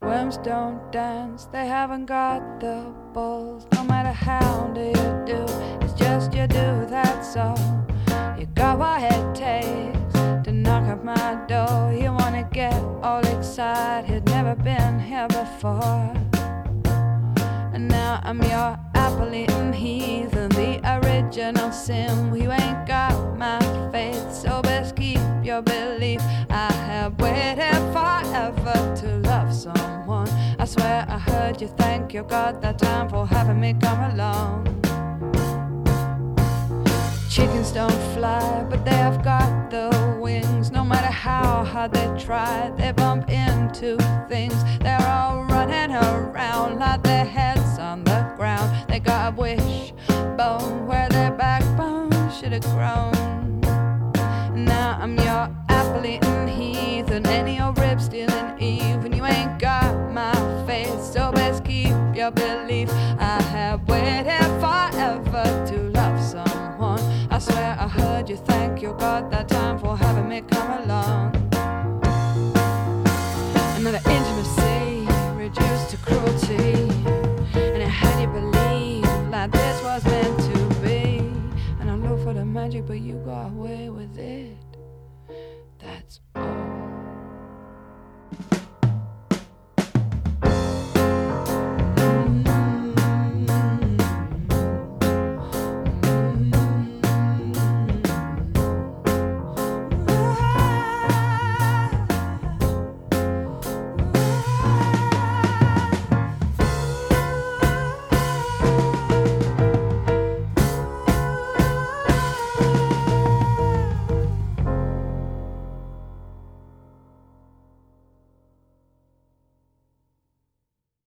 Worms don't dance, they haven't got the balls. No matter how you do, it's just you do, that's all. You got what it takes to knock at my door. You wanna get all excited, never been here before. And now I'm your apple-eating heathen, the original sin. You ain't got my faith, so best keep your belief. I have waited forever to love someone. I swear I heard you thank your God that time for having me come along. Chickens don't fly, but they have got the wings. No matter how hard they try, they bump into things. They're all running around like their heads on the ground. They got a wishbone where their backbone should have grown. Now I'm your apple-eating heathen, and your ribs stealing Eve. And you ain't got my faith, so best keep your belief. I have waited forever to love someone. I swear I heard you thank your God that time for having me come along. Another intimacy reduced to cruelty, and I had you believe like this was meant to be. And I look for the magic, but you got away with it.